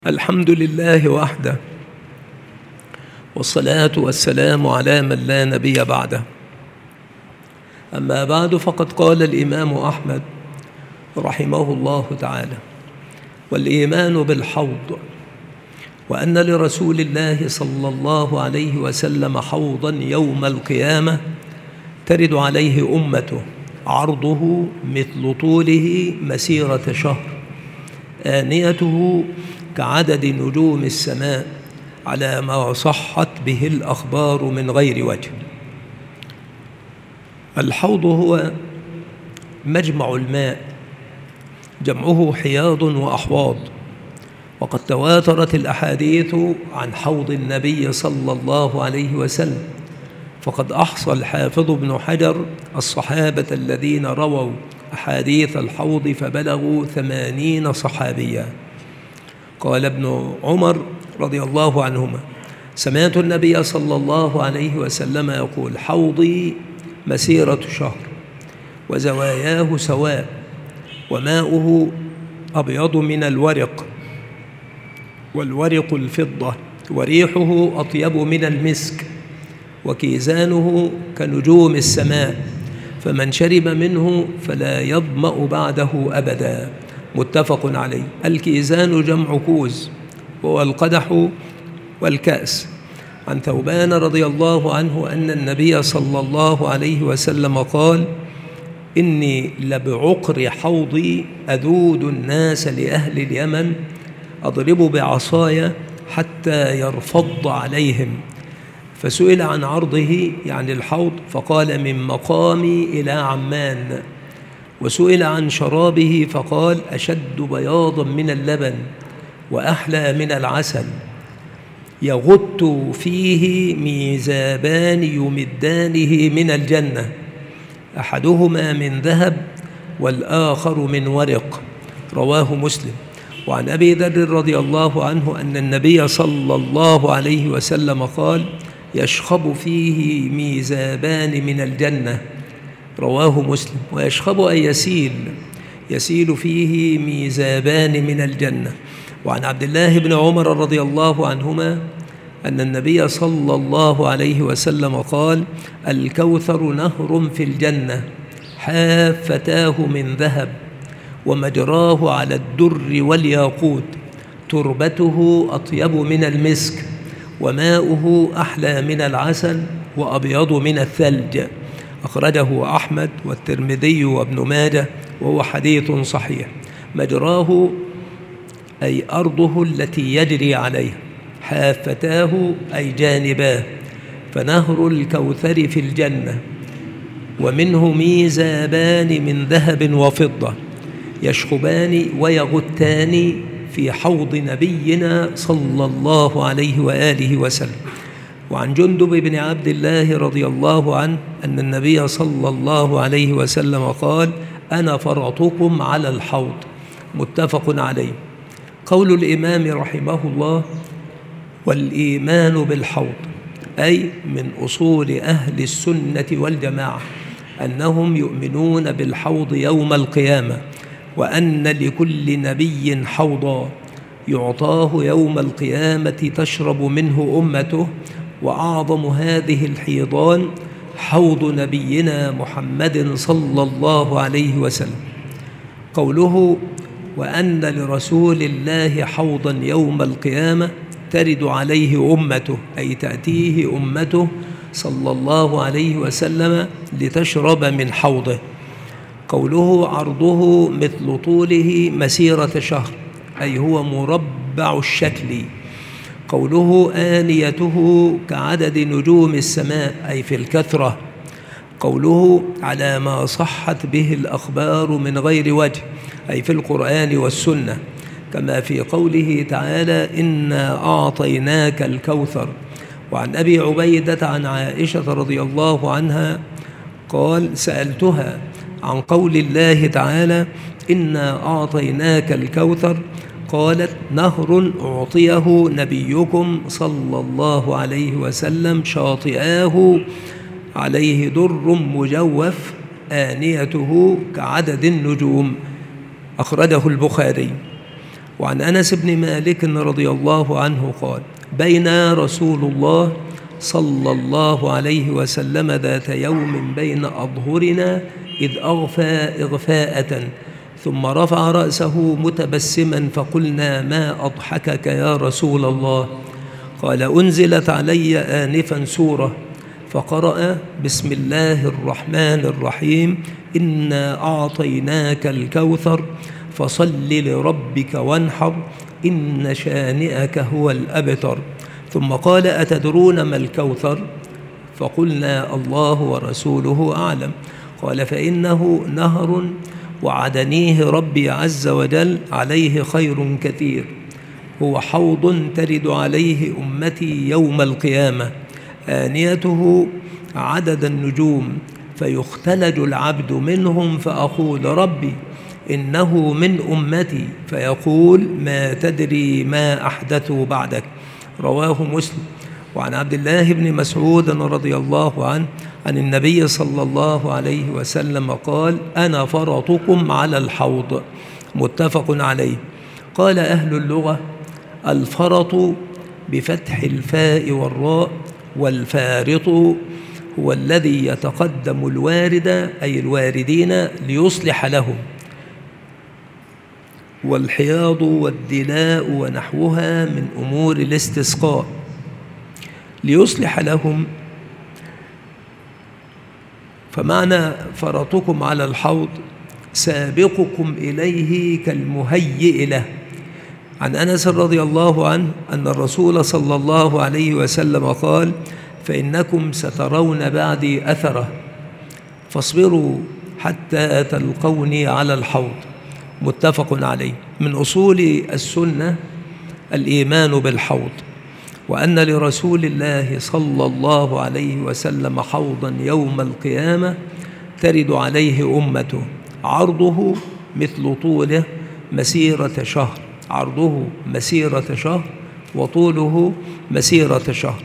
الحمد لله وحده، والصلاة والسلام على من لا نبي بعده. أما بعد، فقد قال الإمام أحمد رحمه الله تعالى: والإيمان بالحوض، وأن لرسول الله صلى الله عليه وسلم حوضا يوم القيامة ترد عليه أمته، عرضه مثل طوله مسيرة شهر، آنيته كعدد نجوم السماء، على ما صحت به الأخبار من غير وجه. الحوض هو مجمع الماء، جمعه حياض وأحواض، وقد تواترت الأحاديث عن حوض النبي صلى الله عليه وسلم، فقد أحصى الحافظ ابن حجر الصحابة الذين رووا أحاديث الحوض فبلغوا 80 صحابيا. قال ابن عمر رضي الله عنهما: سمعت النبي صلى الله عليه وسلم يقول: حوضي مسيرة شهر، وزواياه سواء، وماؤه أبيض من الورق، والورق الفضة، وريحه أطيب من المسك، وكيزانه كنجوم السماء، فمن شرب منه فلا يظمأ بعده أبدا. متفق عليه. الكيزان جمع كوز، وهو القدح والكأس. عن ثوبان رضي الله عنه أن النبي صلى الله عليه وسلم قال: إني لبعقر حوضي أذود الناس لأهل اليمن، أضرب بعصاي حتى يرفض عليهم. فسئل عن عرضه يعني الحوض، فقال: من مقامي إلى عمان. وسئل عن شرابه فقال: أشد بياضا من اللبن، وأحلى من العسل، يغت فيه ميزابان يمدانه من الجنة، أحدهما من ذهب والآخر من ورق. رواه مسلم. وعن أبي ذر رضي الله عنه أن النبي صلى الله عليه وسلم قال: يشخب فيه ميزابان من الجنة. رواه مسلم. ويشخب أي يسيل فيه ميزابان من الجنة. وعن عبد الله بن عمر رضي الله عنهما أن النبي صلى الله عليه وسلم قال: الكوثر نهر في الجنة، حافتاه من ذهب، ومجراه على الدر والياقوت، تربته أطيب من المسك، وماؤه أحلى من العسل، وأبيض من الثلج. أخرجه أحمد والترمذي وابن ماجه، وهو حديث صحيح. مجراه أي أرضه التي يجري عليها، حافتاه أي جانباه. فنهر الكوثر في الجنة، ومنه ميزابان من ذهب وفضة، يشخبان ويغتان في حوض نبينا صلى الله عليه وآله وسلم. وعن جندب بن عبد الله رضي الله عنه أن النبي صلى الله عليه وسلم قال: أنا فرطكم على الحوض. متفق عليه. قول الإمام رحمه الله: والإيمان بالحوض، أي من أصول أهل السنة والجماعة أنهم يؤمنون بالحوض يوم القيامة، وأن لكل نبي حوضا يعطاه يوم القيامة تشرب منه أمته، وأعظم هذه الحيضان حوض نبينا محمد صلى الله عليه وسلم. قوله: وأن لرسول الله حوضا يوم القيامة ترد عليه أمته، أي تأتيه أمته صلى الله عليه وسلم لتشرب من حوضه. قوله: عرضه مثل طوله مسيرة شهر، أي هو مربع الشكل. قوله: آنيته كعدد نجوم السماء، أي في الكثرة. قوله: على ما صحت به الأخبار من غير وجه، أي في القرآن والسنة، كما في قوله تعالى: إنا أعطيناك الكوثر. وعن أبي عبيدة عن عائشة رضي الله عنها قال: سألتها عن قول الله تعالى: إنا أعطيناك الكوثر، قالت: نهر أعطيه نبيكم صلى الله عليه وسلم، شاطئاه عليه در مجوف، آنيته كعدد النجوم. أخرجه البخاري. وعن أنس بن مالك رضي الله عنه قال: بين رسول الله صلى الله عليه وسلم ذات يوم بين أظهرنا إذ أغفى إغفاءة، ثم رفع رأسه متبسما فقلنا: ما أضحكك يا رسول الله؟ قال: أنزلت علي آنفا سورة، فقرأ: بسم الله الرحمن الرحيم، إنا أعطيناك الكوثر فصل لربك وانحر إن شانئك هو الأبتر. ثم قال: أتدرون ما الكوثر؟ فقلنا: الله ورسوله أعلم. قال: فإنه نهر وعدنيه ربي عز وجل عليه خير كثير، هو حوض ترد عليه أمتي يوم القيامة، آنيته عدد النجوم، فيختلج العبد منهم فأقول: ربي إنه من أمتي، فيقول: ما تدري ما أحدثوا بعدك. رواه مسلم. وعن عبد الله بن مسعود رضي الله عنه عن النبي صلى الله عليه وسلم قال: أنا فرطكم على الحوض، متفق عليه. قال أهل اللغة: الفرط بفتح الفاء والراء، والفارط هو الذي يتقدم الوارد أي الواردين ليصلح لهم، والحياض والدلاء ونحوها من أمور الاستسقاء ليصلح لهم. فمعنى فرطكم على الحوض سابقكم إليه كالمهيئ له. عن أنس رضي الله عنه أن الرسول صلى الله عليه وسلم قال: فإنكم سترون بعدي أثره، فاصبروا حتى تلقوني على الحوض، متفق عليه. من أصول السنة الإيمان بالحوض، وأن لرسول الله صلى الله عليه وسلم حوضا يوم القيامة ترد عليه أمته، عرضه مثل طوله مسيرة شهر، عرضه مسيرة شهر وطوله مسيرة شهر،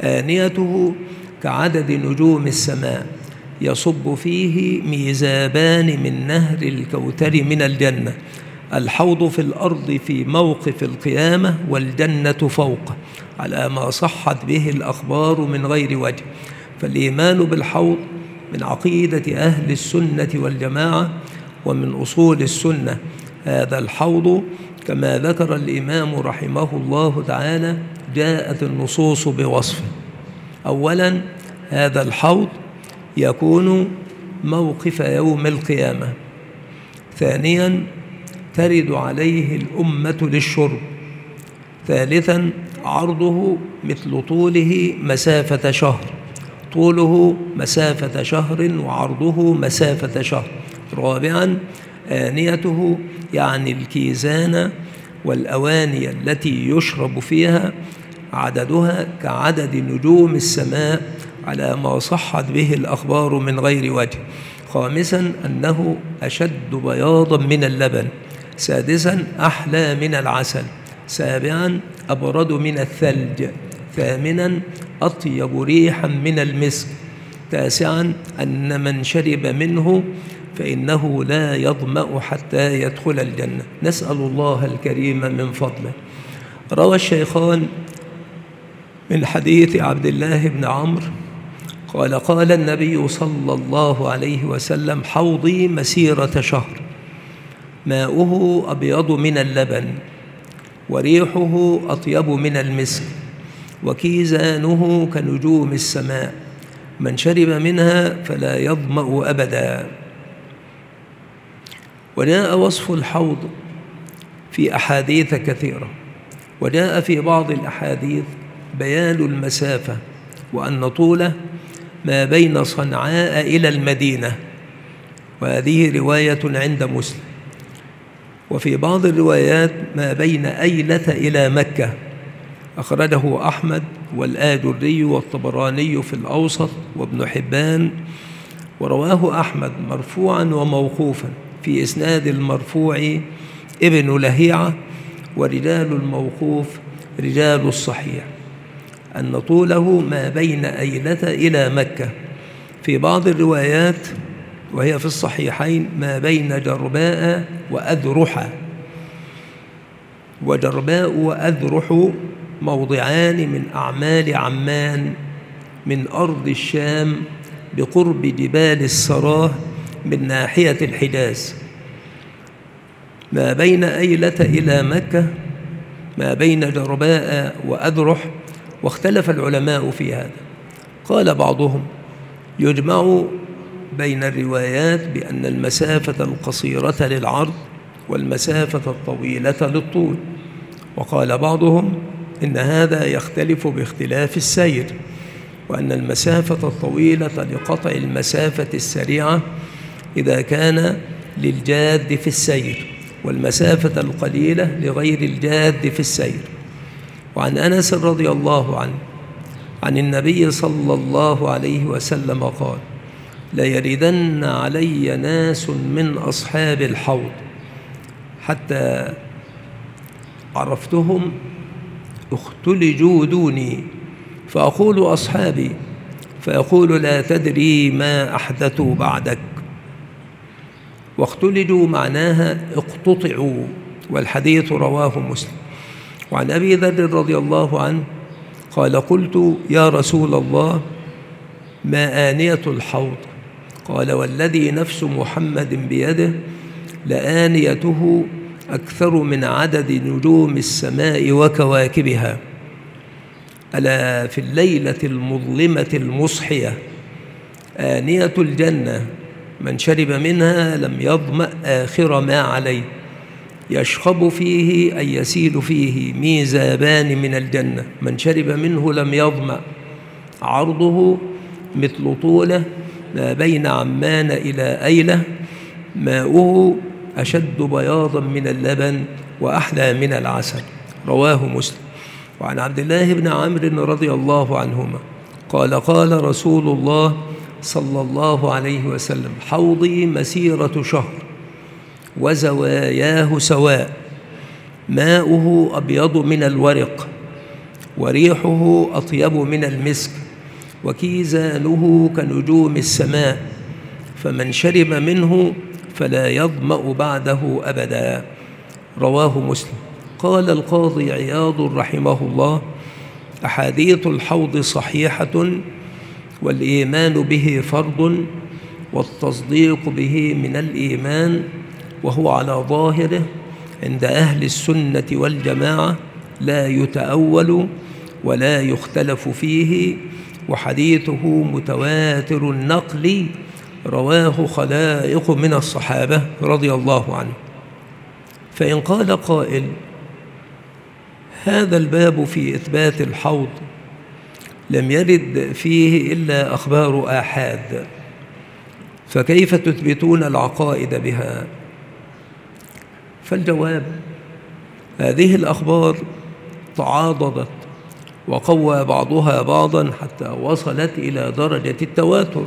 آنيته كعدد نجوم السماء، يصب فيه ميزابان من نهر الكوثر من الجنة. الحوض في الأرض في موقف القيامة، والجنة فوقه، على ما صحت به الأخبار من غير وجه. فالإيمان بالحوض من عقيدة أهل السنة والجماعة، ومن أصول السنة. هذا الحوض كما ذكر الإمام رحمه الله تعالى جاءت النصوص بوصفه. أولا، هذا الحوض يكون موقف يوم القيامة. ثانيا، ترد عليه الأمة للشرب. ثالثا، عرضه مثل طوله مسافة شهر، طوله مسافة شهر وعرضه مسافة شهر. رابعا، آنيته يعني الكيزان والأواني التي يشرب فيها، عددها كعدد نجوم السماء على ما صحت به الأخبار من غير وجه. خامسا، أنه أشد بياضا من اللبن. سادسا، أحلى من العسل. سابعا، أبرد من الثلج. ثامنا، أطيب ريحا من المسك. تاسعا، أن من شرب منه فإنه لا يظمأ حتى يدخل الجنة. نسأل الله الكريم من فضله. روى الشيخان من حديث عبد الله بن عمرو قال: قال النبي صلى الله عليه وسلم: حوضي مسيرة شهر، ماؤه أبيض من اللبن، وريحه أطيب من المسك، وكيزانه كنجوم السماء، من شرب منها فلا يظمأ أبدا. وجاء وصف الحوض في أحاديث كثيرة، وجاء في بعض الأحاديث بيان المسافة، وأن طوله ما بين صنعاء إلى المدينة، وهذه رواية عند مسلم. وفي بعض الروايات ما بين أيلة إلى مكة، أخرجه أحمد والآجري والطبراني في الأوسط وابن حبان. ورواه أحمد مرفوعا وموقوفا، في إسناد المرفوع ابن لهيعة، ورجال الموقوف رجال الصحيح، أن طوله ما بين أيلة إلى مكة. في بعض الروايات وهي في الصحيحين ما بين جرباء وأذرحة. وجرباء وأذرح موضعان من أعمال عمان من أرض الشام بقرب جبال السراه من ناحية الحجاز، ما بين أيلة إلى مكة، ما بين جرباء وأذرح. واختلف العلماء في هذا، قال بعضهم يجمع بين الروايات بأن المسافة القصيرة للعرض والمسافة الطويلة للطول، وقال بعضهم إن هذا يختلف باختلاف السير، وأن المسافة الطويلة لقطع المسافة السريعة إذا كان للجاد في السير، والمسافة القليلة لغير الجاد في السير. وعن أنس رضي الله عنه عن النبي صلى الله عليه وسلم قال: ليردن علي ناس من أصحاب الحوض حتى عرفتهم اختلجوا دوني، فأقول أصحابي، فيقول لا تدري ما أحدثوا بعدك. واختلجوا معناها اقتطعوا، والحديث رواه مسلم. وعن أبي ذر رضي الله عنه قال: قلت يا رسول الله ما آنية الحوض؟ قال: والذي نفس محمد بيده لآنيته أكثر من عدد نجوم السماء وكواكبها، ألا في الليلة المظلمة المصحية آنية الجنة من شرب منها لم يظمأ آخر ما عليه، يشخب فيه أي يسيل فيه ميزابان من الجنة، من شرب منه لم يظمأ، عرضه مثل طوله ما بين عمان إلى أيلة، ماؤه أشد بياضا من اللبن وأحلى من العسل، رواه مسلم. وعن عبد الله بن عمرو رضي الله عنهما قال: قال رسول الله صلى الله عليه وسلم: حوضي مسيرة شهر وزواياه سواء، ماؤه أبيض من الورق وريحه أطيب من المسك وكيزانه كنجوم السماء، فمن شرب منه فلا يظمأ بعده أبدا، رواه مسلم. قال القاضي عياض رحمه الله: أحاديث الحوض صحيحة، والإيمان به فرض، والتصديق به من الإيمان، وهو على ظاهره عند أهل السنة والجماعة لا يتأول ولا يختلف فيه، وحديثه متواتر النقل، رواه خلائق من الصحابة رضي الله عنه. فإن قال قائل: هذا الباب في إثبات الحوض لم يرد فيه إلا أخبار آحاد، فكيف تثبتون العقائد بها؟ فالجواب: هذه الأخبار تعاضدت وقوى بعضها بعضا حتى وصلت إلى درجة التواتر،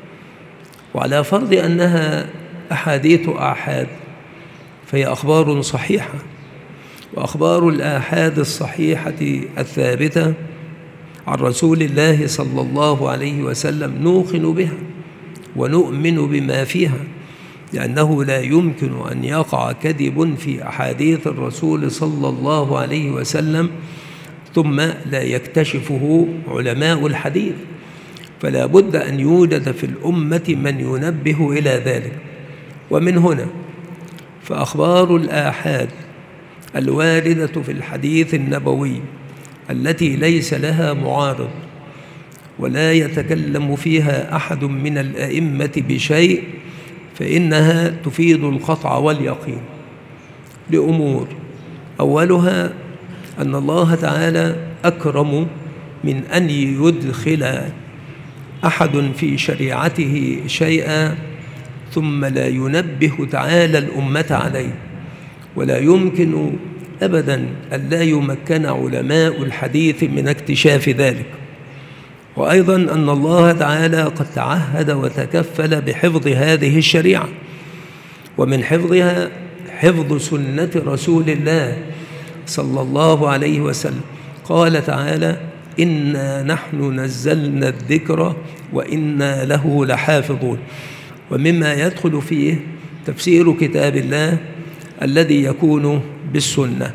وعلى فرض أنها أحاديث آحاد فهي أخبار صحيحة، وأخبار الآحاد الصحيحة الثابتة عن رسول الله صلى الله عليه وسلم نوقن بها ونؤمن بما فيها، لأنه لا يمكن أن يقع كذب في أحاديث الرسول صلى الله عليه وسلم ثم لا يكتشفه علماء الحديث، فلا بد أن يوجد في الأمة من ينبه إلى ذلك. ومن هنا فأخبار الآحاد الواردة في الحديث النبوي التي ليس لها معارض ولا يتكلم فيها أحد من الأئمة بشيء، فإنها تفيد القطع واليقين لأمور: أولها أن الله تعالى أكرم من أن يدخل أحد في شريعته شيئا ثم لا ينبه تعالى الأمة عليه، ولا يمكن أبدا أن لا يمكن علماء الحديث من اكتشاف ذلك. وأيضا أن الله تعالى قد تعهد وتكفل بحفظ هذه الشريعة، ومن حفظها حفظ سنة رسول الله صلى الله عليه وسلم. قال تعالى: إنا نحن نزلنا الذكر وإنا له لحافظون. ومما يدخل فيه تفسير كتاب الله الذي يكون بالسنة.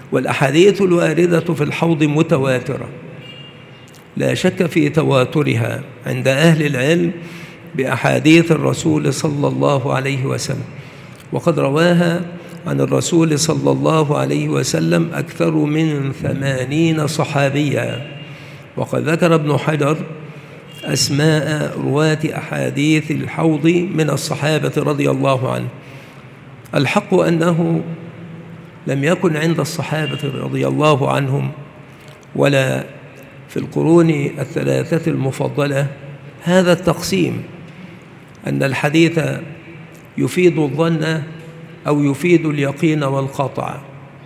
والأحاديث الواردة في الحوض متواترة، لا شك في تواترها عند أهل العلم بأحاديث الرسول صلى الله عليه وسلم، وقد رواها عن الرسول صلى الله عليه وسلم أكثر من 80 صحابيا. وقد ذكر ابن حجر أسماء رواة أحاديث الحوض من الصحابة رضي الله عنهم. الحق أنه لم يكن عند الصحابة رضي الله عنهم ولا في القرون الثلاثة المفضلة هذا التقسيم، أن الحديث يفيد الظن أو يفيد اليقين والقطع.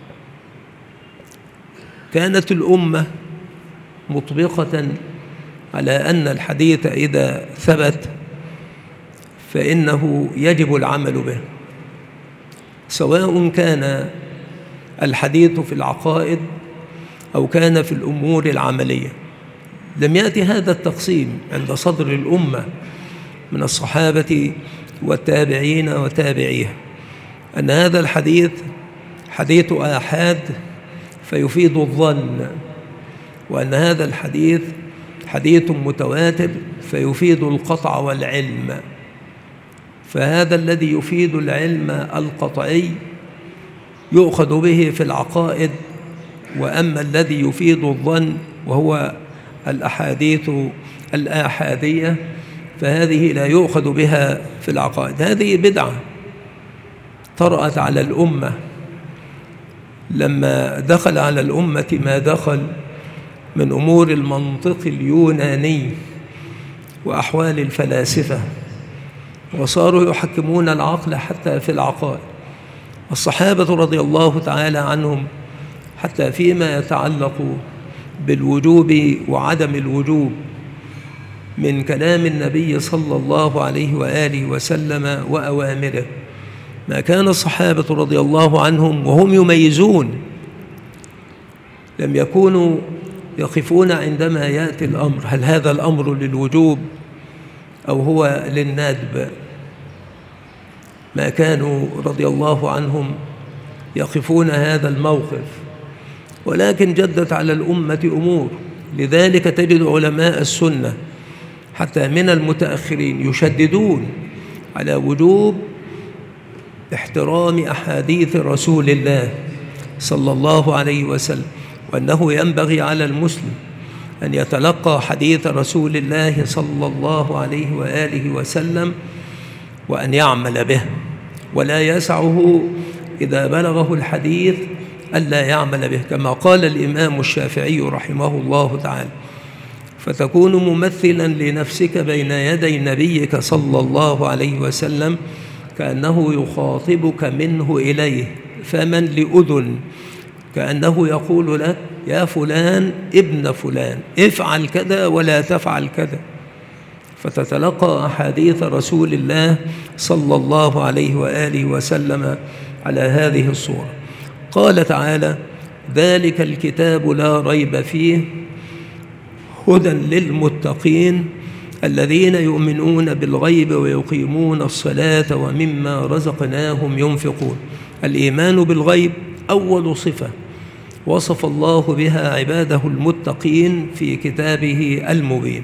كانت الأمة مطبقة على أن الحديث إذا ثبت فإنه يجب العمل به، سواء كان الحديث في العقائد أو كان في الأمور العملية. لم يأتي هذا التقسيم عند صدر الأمة من الصحابة والتابعين وتابعيها، أن هذا الحديث حديث آحاد فيفيد الظن، وأن هذا الحديث حديث متواتر فيفيد القطع والعلم. فهذا الذي يفيد العلم القطعي يؤخذ به في العقائد، وأما الذي يفيد الظن وهو الأحاديث الآحادية فهذه لا يؤخذ بها في العقائد. هذه بدعة طرأت على الأمة لما دخل على الأمة ما دخل من أمور المنطق اليوناني وأحوال الفلاسفة، وصاروا يحكمون العقل حتى في العقائد. الصحابة رضي الله تعالى عنهم حتى فيما يتعلق بالوجوب وعدم الوجوب من كلام النبي صلى الله عليه وآله وسلم وأوامره، ما كان الصحابة رضي الله عنهم وهم يميزون لم يكونوا يقفون عندما يأتي الأمر هل هذا الأمر للوجوب أو هو للندب. ما كانوا رضي الله عنهم يقفون هذا الموقف، ولكن جدت على الأمة أمور. لذلك تجد علماء السنة حتى من المتأخرين يشددون على وجوب احترام أحاديث رسول الله صلى الله عليه وسلم، وأنه ينبغي على المسلم أن يتلقى حديث رسول الله صلى الله عليه وآله وسلم وأن يعمل به، ولا يسعه إذا بلغه الحديث ألا يعمل به، كما قال الإمام الشافعي رحمه الله تعالى: فتكون ممثلا لنفسك بين يدي نبيك صلى الله عليه وسلم كأنه يخاطبك منه إليه، فمن لأذن كأنه يقول لك: يا فلان ابن فلان افعل كذا ولا تفعل كذا، فتتلقى أحاديث رسول الله صلى الله عليه وآله وسلم على هذه الصورة. قال تعالى: ذلك الكتاب لا ريب فيه هدى للمتقين الذين يؤمنون بالغيب ويقيمون الصلاة ومما رزقناهم ينفقون. الإيمان بالغيب أول صفة وصف الله بها عباده المتقين في كتابه المبين،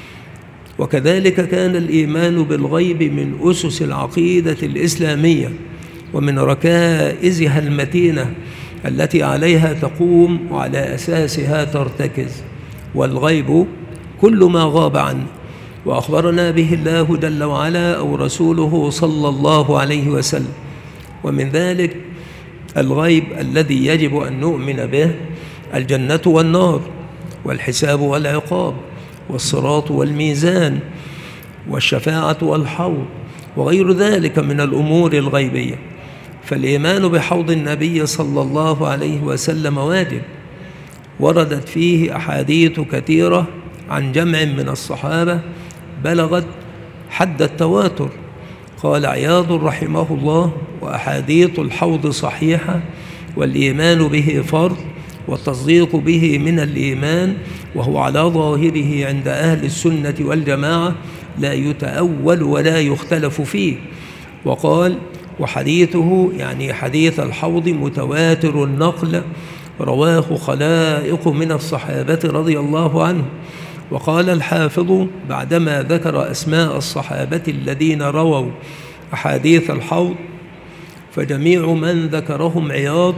وكذلك كان الإيمان بالغيب من أسس العقيدة الإسلامية ومن ركائزها المتينة التي عليها تقوم وعلى أساسها ترتكز. والغيب كل ما غاب عنه وأخبرنا به الله جل وعلا أو رسوله صلى الله عليه وسلم. ومن ذلك الغيب الذي يجب أن نؤمن به: الجنة والنار، والحساب والعقاب، والصراط والميزان، والشفاعة والحوض، وغير ذلك من الأمور الغيبية. فالإيمان بحوض النبي صلى الله عليه وسلم واجب، وردت فيه أحاديث كثيرة عن جمع من الصحابة بلغت حد التواتر. قال عياض رحمه الله: وأحاديث الحوض صحيحة، والإيمان به فرض، والتصديق به من الإيمان، وهو على ظاهره عند أهل السنة والجماعة لا يتأول ولا يختلف فيه. وقال: وحديثه يعني حديث الحوض متواتر النقل رواه خلائق من الصحابة رضي الله عنهم. وقال الحافظ بعدما ذكر أسماء الصحابة الذين رووا أحاديث الحوض: فجميع من ذكرهم عياض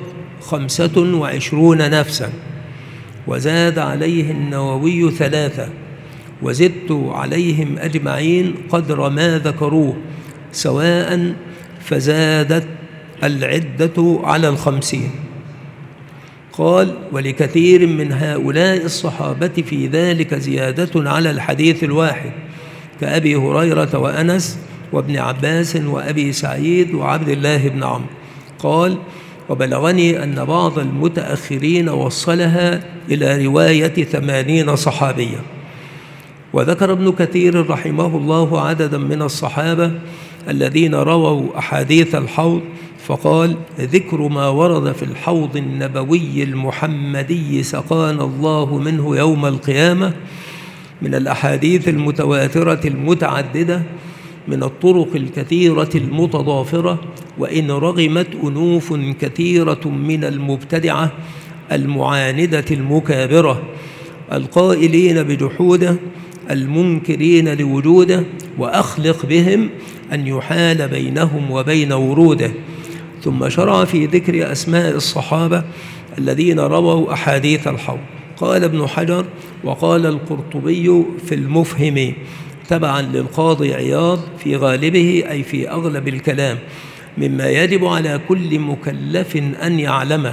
25 نفسا، وزاد عليه النووي 3، وزدت عليهم أجمعين قدر ما ذكروه سواء، فزادت العدة على 50. قال: ولكثير من هؤلاء الصحابة في ذلك زيادة على الحديث الواحد، كأبي هريرة وأنس وابن عباس وأبي سعيد وعبد الله بن عمرو. قال: وبلغني أن بعض المتأخرين وصلها إلى رواية 80 صحابيا. وذكر ابن كثير رحمه الله عددا من الصحابة الذين رووا أحاديث الحوض، فقال: ذكر ما ورد في الحوض النبوي المحمدي سقانا الله منه يوم القيامة من الأحاديث المتواترة المتعددة من الطرق الكثيرة المتضافرة، وإن رغمت أنوف كثيرة من المبتدعة المعاندة المكابرة القائلين بجحوده المنكرين لوجوده، وأخلق بهم أن يحال بينهم وبين وروده. ثم شرع في ذكر أسماء الصحابة الذين رووا أحاديث الحوض. قال ابن حجر: وقال القرطبي في المفهم تبعا للقاضي عياض في غالبه، أي في أغلب الكلام، مما يجب على كل مكلف أن يعلمه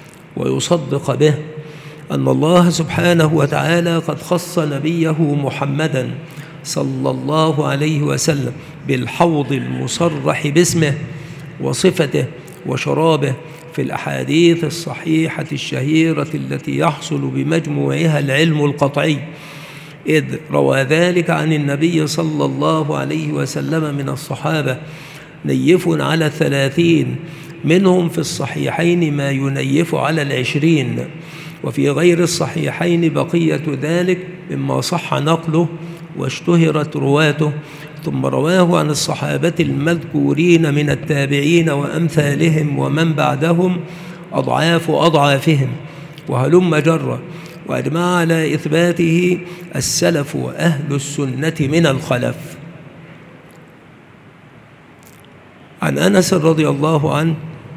ويصدق به، أن الله سبحانه وتعالى قد خص نبيه محمدا صلى الله عليه وسلم بالحوض المصرح باسمه وصفته وشرابه في الأحاديث الصحيحة الشهيرة التي يحصل بمجموعها العلم القطعي، إذ روى ذلك عن النبي صلى الله عليه وسلم من الصحابة نيف على 30، منهم في الصحيحين ما ينيف على 20، وفي غير الصحيحين بقية ذلك مما صح نقله واشتهرت رواته. ثم رواه عن الصحابة المذكورين من التابعين وأمثالهم ومن بعدهم أضعاف أضعافهم، وهلم جرة، وأجمع على إثباته السلف وأهل السنة من الخلف. عن أنس رضي الله عنه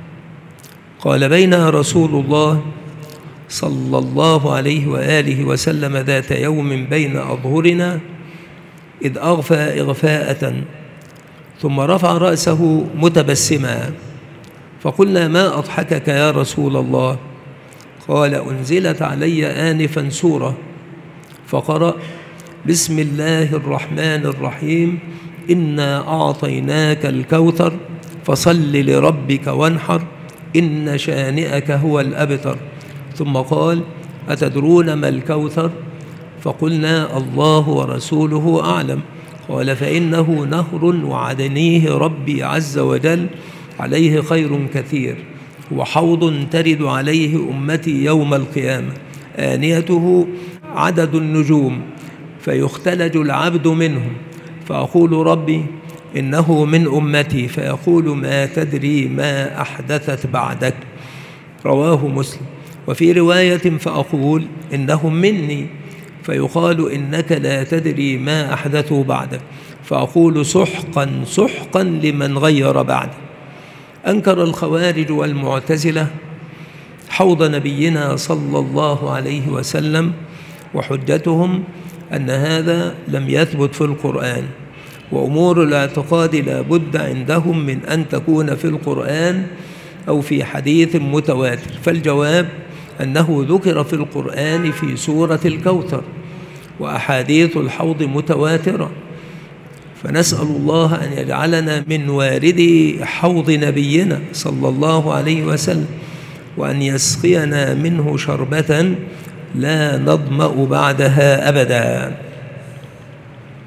قال: بين رسول الله صلى الله عليه وآله وسلم ذات يوم بين أظهرنا إذ أغفى إغفاءة، ثم رفع رأسه متبسما، فقلنا: ما أضحكك يا رسول الله؟ قال: أنزلت علي آنفا سورة، فقرأ: بسم الله الرحمن الرحيم، إنا أعطيناك الكوثر فصل لربك وانحر، إن شانئك هو الأبتر. ثم قال: أتدرون ما الكوثر؟ فقلنا: الله ورسوله أعلم. قال: فإنه نهر وعدنيه ربي عز وجل عليه خير كثير، وحوض ترد عليه أمتي يوم القيامة، آنيته عدد النجوم، فيختلج العبد منهم، فأقول: ربي إنه من أمتي، فيقول: ما تدري ما أحدثت بعدك. رواه مسلم. وفي رواية: فأقول: إنهم مني، فيقال: إنك لا تدري ما أحدثوا بعدك، فأقول: سحقا سحقا لمن غير بعد. أنكر الخوارج والمعتزلة حوض نبينا صلى الله عليه وسلم، وحجتهم أن هذا لم يثبت في القرآن، وأمور الاعتقاد لا بد عندهم من أن تكون في القرآن أو في حديث متواتر. فالجواب أنه ذكر في القرآن في سورة الكوثر، وأحاديث الحوض متواترة، فنسأل الله أن يجعلنا من واردي حوض نبينا صلى الله عليه وسلم، وأن يسقينا منه شربة لا نظمأ بعدها أبدا.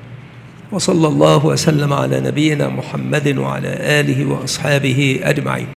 وصلى الله وسلم على نبينا محمد وعلى آله وأصحابه أجمعين.